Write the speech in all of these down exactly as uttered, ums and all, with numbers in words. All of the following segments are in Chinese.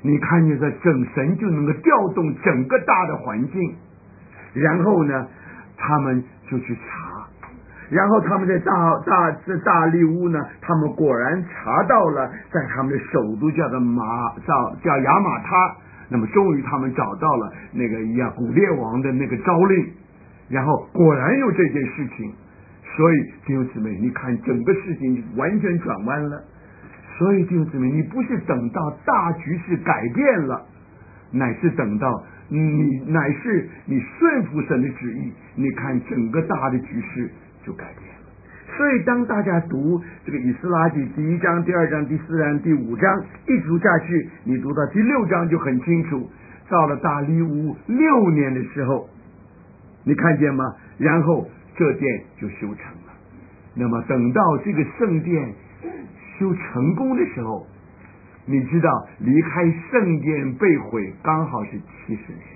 你看见这整神就能够调动整个大的环境，然后呢，他们就去查，然后他们在大大这大利乌呢，他们果然查到了，在他们的首都叫做马叫叫亚玛他，那么终于他们找到了那个亚古列王的那个诏令，然后果然有这件事情，所以弟兄姊妹，你看整个事情完全转弯了。所以弟兄姊妹，你不是等到大局势改变了，乃是等到你乃是你顺服神的旨意，你看整个大的局势就改变了。所以当大家读这个以斯拉记第一章、第二章、第四章、第五章一直读下去，你读到第六章就很清楚，到了大利乌六年的时候，你看见吗？然后这殿就修成了。那么等到这个圣殿修成功的时候，你知道离开圣殿被毁刚好是七十年。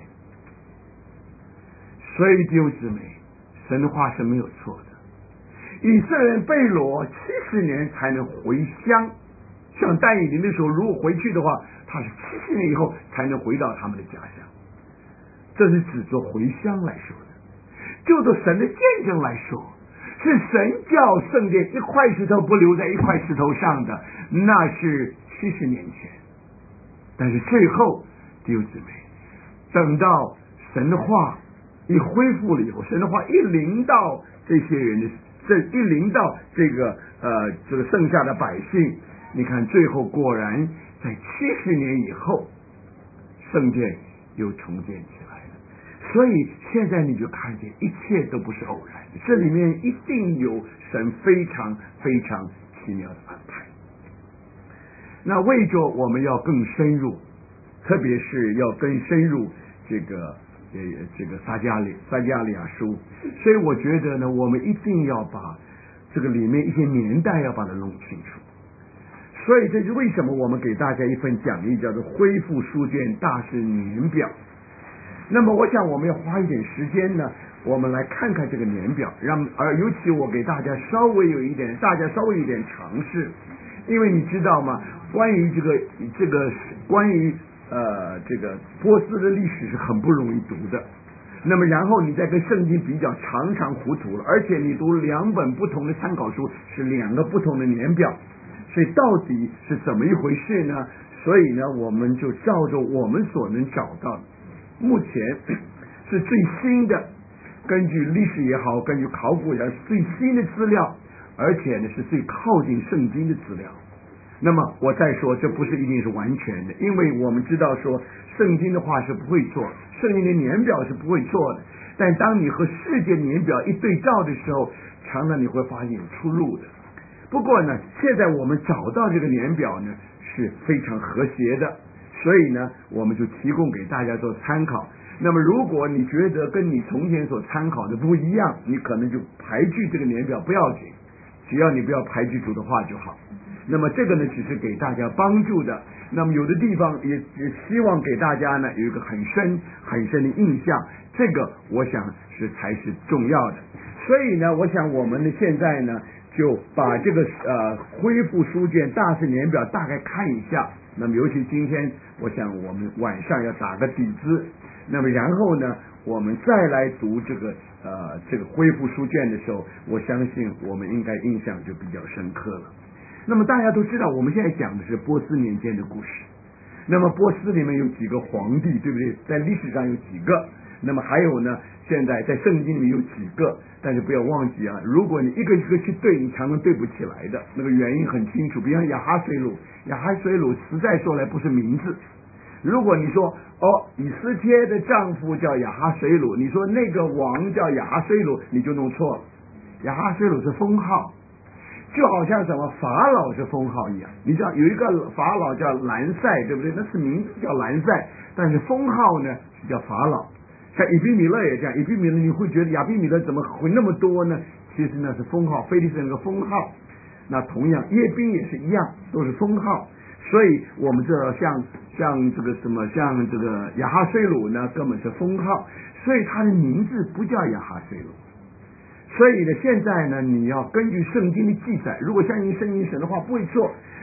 所以弟兄姊妹，神的话是没有错的。以色列人被掳七十年才能回乡，像但以理的时候，如果回去的话，他是七十年以后才能回到他们的家乡。这是指着回乡来说的，就着神的见证来说，是神叫圣殿一块石头不留在一块石头上的，那是七十年前。但是最后弟兄姊妹，等到神的话一恢复了以后，神的话一临到这些人的，这一临到这个呃这个剩下的百姓，你看最后果然在七十年以后，圣殿又重建起来了。所以现在你就看见一切都不是偶然的，这里面一定有神非常非常奇妙的安排。那为着我们要更深入，特别是要更深入这个呃这个撒迦利撒迦利亚书，所以我觉得呢，我们一定要把这个里面一些年代要把它弄清楚。所以这是为什么我们给大家一份讲义，叫做恢复书卷大事年表。那么我想我们要花一点时间呢，我们来看看这个年表，让而尤其我给大家稍微有一点大家稍微有一点尝试。因为你知道吗，关于这个这个关于呃这个波斯的历史是很不容易读的，那么然后你再跟圣经比较，常常糊涂了，而且你读两本不同的参考书是两个不同的年表，所以到底是怎么一回事呢？所以呢，我们就照着我们所能找到的，目前是最新的，根据历史也好，根据考古也好，最新的资料，而且呢是最靠近圣经的资料。那么我再说，这不是一定是完全的，因为我们知道说圣经的话是不会错，圣经的年表是不会错的，但当你和世界年表一对照的时候，常常你会发现有出入的。不过呢，现在我们找到这个年表呢是非常和谐的，所以呢我们就提供给大家做参考。那么如果你觉得跟你从前所参考的不一样，你可能就排拒这个年表不要紧，只要你不要排拒主的话就好。那么这个呢只是给大家帮助的，那么有的地方也也希望给大家呢有一个很深很深的印象，这个我想是才是重要的。所以呢我想我们呢现在呢就把这个呃恢复书卷大事年表大概看一下，那么尤其今天我想我们晚上要打个底子，那么然后呢我们再来读这个呃这个恢复书卷的时候，我相信我们应该印象就比较深刻了。那么大家都知道我们现在讲的是波斯年间的故事，那么波斯里面有几个皇帝，对不对？在历史上有几个，那么还有呢现在在圣经里面有几个，但是不要忘记啊，如果你一个一个去对，你常常对不起来的，那个原因很清楚。比方亚哈水鲁，亚哈水鲁实在说来不是名字，如果你说哦以斯帖的丈夫叫亚哈水鲁，你说那个王叫亚哈水鲁，你就弄错了。亚哈水鲁是封号，就好像什么法老是封号一样，你知道有一个法老叫兰塞，对不对？那是名字叫兰塞，但是封号呢是叫法老。像以比米勒也这样，以比米勒你会觉得亚比米勒怎么会那么多呢？其实那是封号，非利士人的封号。那同样耶宾也是一样，都是封号。所以我们知道像像这个什么像这个亚哈水鲁呢根本是封号，所以他的名字不叫亚哈水鲁。所以呢现在呢你要根据圣经的记载，如果相信圣经神的话不会错，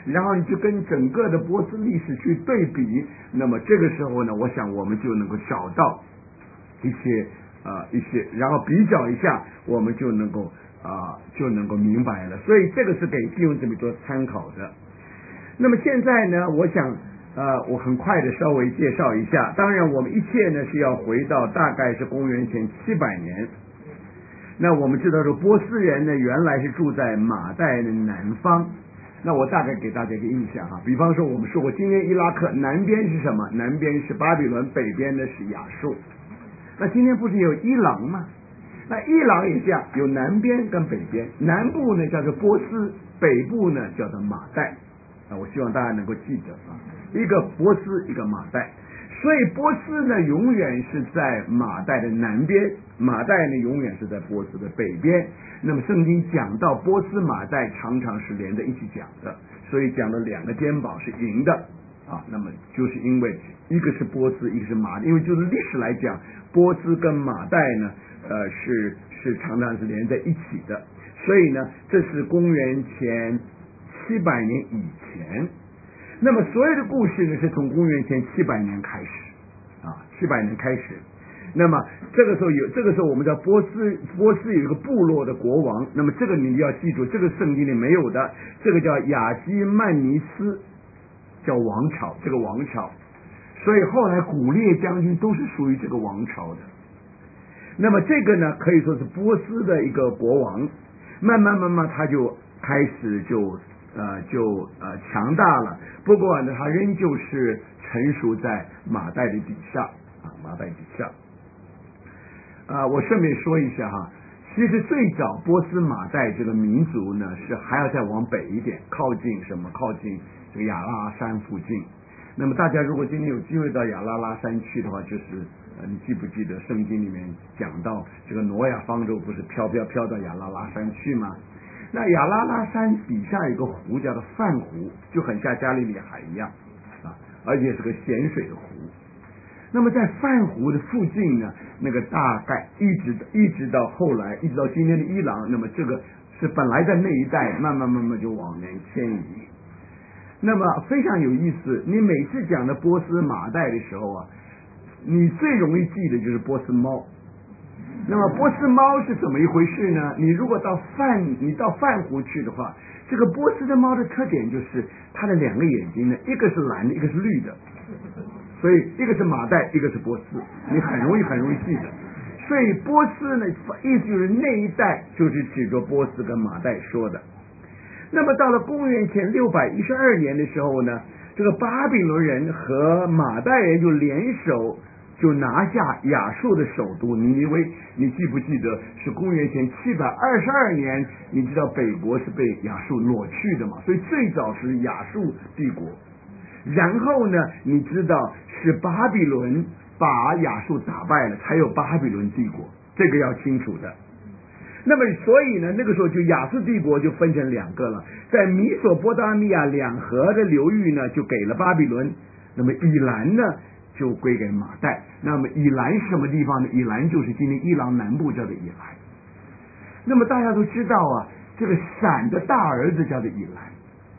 然后你就跟整个的波斯历史去对比，那么这个时候呢，我想我们就能够找到一些呃一些，然后比较一下，我们就能够啊、呃、就能够明白了。所以这个是给弟兄姊妹做参考的。那么现在呢，我想呃我很快的稍微介绍一下，当然我们一切呢是要回到大概是公元前七百年。那我们知道说波斯人呢原来是住在马代的南方，那我大概给大家一个印象哈，比方说我们说过今天伊拉克南边是什么？南边是巴比伦，北边呢是亚述。那今天不是有伊朗吗？那伊朗也这样，有南边跟北边，南部呢叫做波斯，北部呢叫做马代。啊，我希望大家能够记得啊，一个波斯，一个马代。所以波斯呢永远是在马代的南边，马代呢永远是在波斯的北边。那么圣经讲到波斯马代常常是连在一起讲的，所以讲了两个肩膀是赢的啊。那么就是因为一个是波斯，一个是马代，因为就是历史来讲，波斯跟马代呢呃是是常常是连在一起的。所以呢这是公元前七百年以前。那么所有的故事呢是从公元前七百年开始啊，七百年开始。那么这个时候有这个时候我们叫波斯，波斯有一个部落的国王，那么这个你要记住，这个圣经里没有的，这个叫亚基曼尼斯，叫王朝，这个王朝。所以后来古列将军都是属于这个王朝的。那么这个呢可以说是波斯的一个国王，慢慢慢慢他就开始就呃就呃强大了，不过呢他仍旧是成熟在马代的底下啊，马代底下。啊，我顺便说一下哈，其实最早波斯马代这个民族呢是还要再往北一点，靠近什么？靠近这个亚拉拉山附近。那么大家如果今天有机会到亚拉拉山去的话，就是呃你记不记得圣经里面讲到这个挪亚方舟不是飘飘飘到亚拉拉山去吗？那亚拉拉山底下有个湖叫做泛湖，就很像加利利海一样啊，而且是个咸水的湖。那么在泛湖的附近呢，那个大概一直一直到后来，一直到今天的伊朗，那么这个是本来在那一带，慢慢慢慢就往南迁移。那么非常有意思，你每次讲的波斯马代的时候啊，你最容易记的就是波斯猫。那么波斯猫是怎么一回事呢？你如果到泛你到泛湖去的话，这个波斯的猫的特点就是它的两个眼睛呢，一个是蓝的，一个是绿的。所以一个是马代，一个是波斯，你很容易很容易记得。所以波斯呢，意思就是那一带就是指着波斯跟马代说的。那么到了公元前六百一十二年的时候呢，这个巴比伦人和马代人就联手，就拿下亚述的首都尼尼微。你记不记得是公元前七百二十二年？你知道北国是被亚述掳去的嘛？所以最早是亚述帝国。然后呢，你知道是巴比伦把亚述打败了，才有巴比伦帝国，这个要清楚的。那么所以呢，那个时候就亚述帝国就分成两个了，在米索波达米亚两河的流域呢，就给了巴比伦，那么以兰呢就归给马代。那么以兰是什么地方呢？以兰就是今天伊朗南部叫做以兰。那么大家都知道啊，这个闪的大儿子叫做以兰。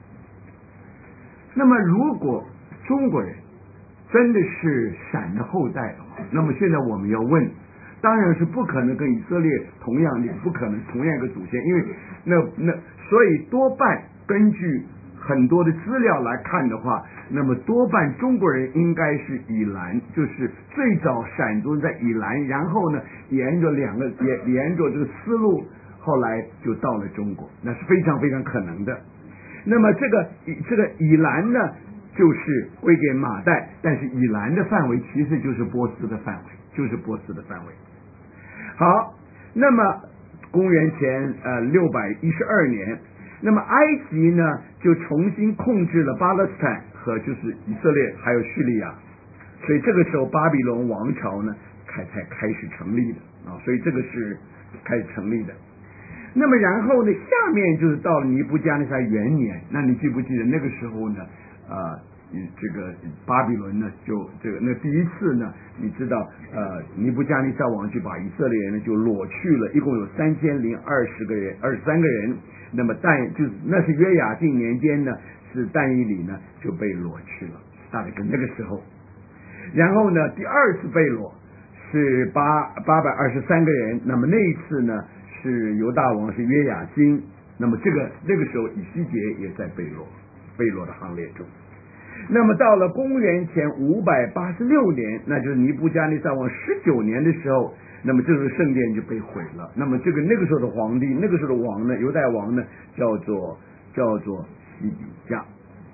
那么如果中国人真的是闪的后代的话，那么现在我们要问，当然是不可能跟以色列同样，也不可能同样一个祖先，因为那那所以多半根据很多的资料来看的话，那么多半中国人应该是以兰，就是最早闪族在以兰，然后呢沿着两个沿沿着这个思路，后来就到了中国，那是非常非常可能的。那么这个这个以兰呢，就是归给马代，但是以兰的范围其实就是波斯的范围，就是波斯的范围。好，那么公元前呃六百一十二年，那么埃及呢就重新控制了巴勒斯坦和就是以色列还有叙利亚，所以这个时候巴比伦王朝呢开才开始成立的啊，所以这个是开始成立的。那么然后呢，下面就是到了尼布加尼撒元年，那你记不记得那个时候呢？呃，这个巴比伦呢，就这个那第一次呢，你知道，呃，尼布加尼撒王就把以色列人呢就掳去了，一共有三千零二十个人，二十三个人。那么但就是那是约雅敬年间呢， 是但以理呢就被掳去了，大概跟那个时候。然后呢，第二次被掳是八八百二十三个人，那么那一次呢是犹大王是约雅斤，那么这个那个时候以西结也在被掳被掳的行列中。那么到了公元前五百八十六年，那就是尼布加尼撒王十九年的时候，那么这个圣殿就被毁了。那么这个那个时候的皇帝，那个时候的王呢，犹太王呢，叫做叫做西底家。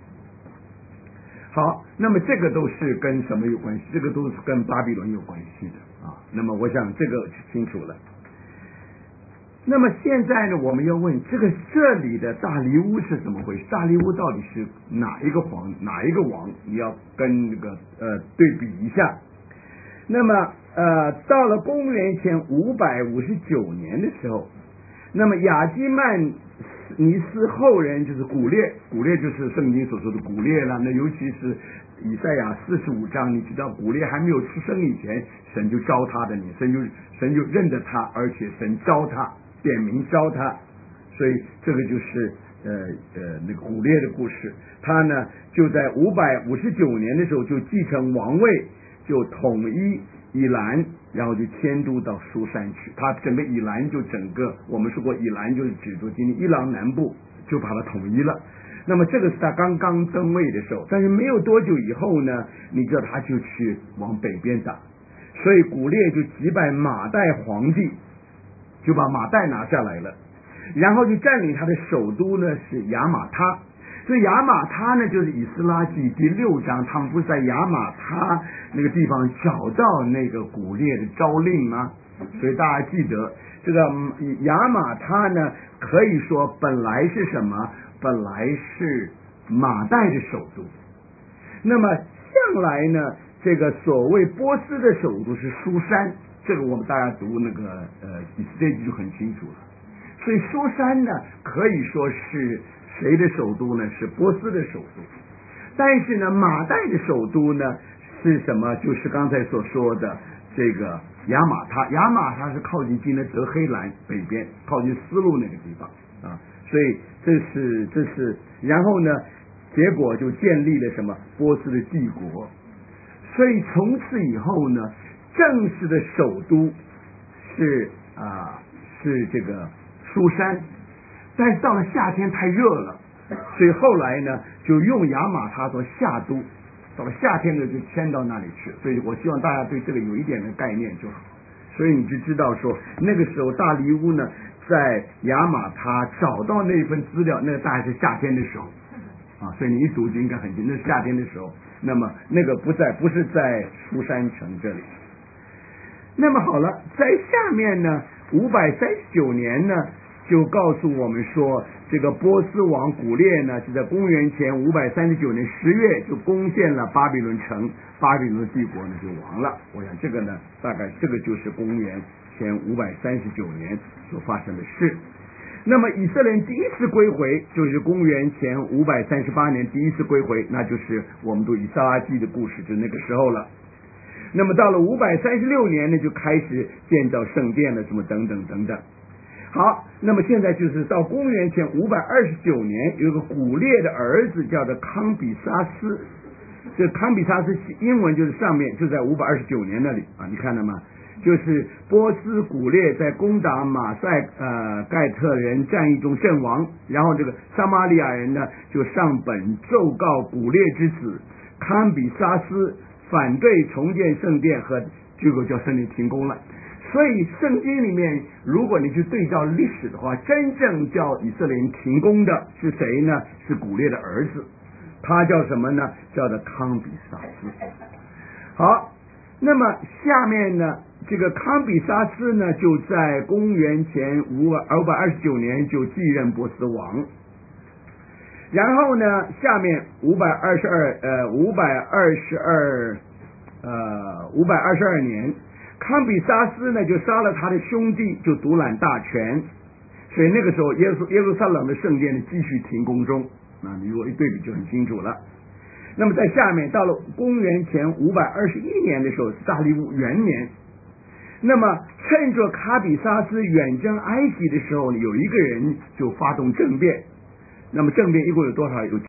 好，那么这个都是跟什么有关系？这个都是跟巴比伦有关系的啊。那么我想这个清楚了。那么现在呢，我们要问这个这里的大利乌是怎么回事？大利乌到底是哪一个皇哪一个王？你要跟那个呃对比一下。那么呃到了公元前五百五十九年的时候，那么亚基曼尼斯后人就是古列，古列就是圣经所说的古列了。那尤其是以赛亚四十五章，你知道古列还没有出生以前，神就招他的，你神就神就认得他，而且神招他。点名招他，所以这个就是呃呃那个古列的故事。他呢就在五百五十九年的时候就继承王位，就统一以兰，然后就迁都到苏珊去。他整个以兰就整个我们说过，以兰就是指着今天伊朗南部，就把它统一了。那么这个是他刚刚登位的时候，但是没有多久以后呢，你知道他就去往北边打，所以古列就击败马代皇帝。就把马代拿下来了，然后就占领他的首都呢是亚玛他。所以亚玛他呢就是以斯拉记第六章，他们不是在亚玛他那个地方找到那个古列的诏令吗？所以大家记得这个亚玛他呢可以说本来是什么？本来是马代的首都。那么向来呢这个所谓波斯的首都是苏珊，这个我们大家读那个呃以斯帖记就很清楚了。所以苏珊呢可以说是谁的首都呢？是波斯的首都。但是呢马代的首都呢是什么？就是刚才所说的这个亚玛他。亚玛他是靠近今天的德黑兰北边，靠近丝路那个地方啊。所以这是这是然后呢结果就建立了什么波斯的帝国。所以从此以后呢正式的首都是啊是这个苏珊，但是到了夏天太热了，所以后来呢就用亚玛他做夏都，到了夏天呢就迁到那里去。所以我希望大家对这个有一点的概念就好。所以你就知道说那个时候大利乌呢在亚玛他找到那份资料，那个大概是夏天的时候啊，所以你一读就应该很清，那是夏天的时候。那么那个不在不是在苏珊城这里。那么好了，在下面呢五百三十九年呢就告诉我们说，这个波斯王古列呢是在公元前五百三十九年十月就攻陷了巴比伦城，巴比伦帝国呢就亡了。我想这个呢大概这个就是公元前五百三十九年所发生的事。那么以色列人第一次归回就是公元前五百三十八年第一次归回，那就是我们读以撒拉记的故事，就那个时候了。那么到了五百三十六年呢就开始建造圣殿了，什么等等等等。好，那么现在就是到公元前五百二十九年，有个古列的儿子叫做康比沙斯。这康比沙斯英文就是上面就在五百二十九年那里啊，你看了吗？就是波斯古列在攻打马赛呃盖特人战役中阵亡，然后这个撒玛利亚人呢就上本奏告古列之子康比沙斯，反对重建圣殿，和结果叫圣殿停工了。所以圣经里面如果你去对照历史的话，真正叫以色列人停工的是谁呢？是古列的儿子，他叫什么呢？叫做康比沙斯。好，那么下面呢这个康比沙斯呢就在公元前五百二十九年就继任波斯王。然后呢下面五百二十二呃五百二十二呃五百二十二年，康比沙斯呢就杀了他的兄弟，就独揽大权。所以那个时候耶稣耶路撒冷的圣殿呢继续停工中，那你如果一对比就很清楚了。那么在下面到了公元前五百二十一年的时候是大利乌元年，那么趁着卡比沙斯远征埃及的时候，有一个人就发动政变。那么政变一共有多少？有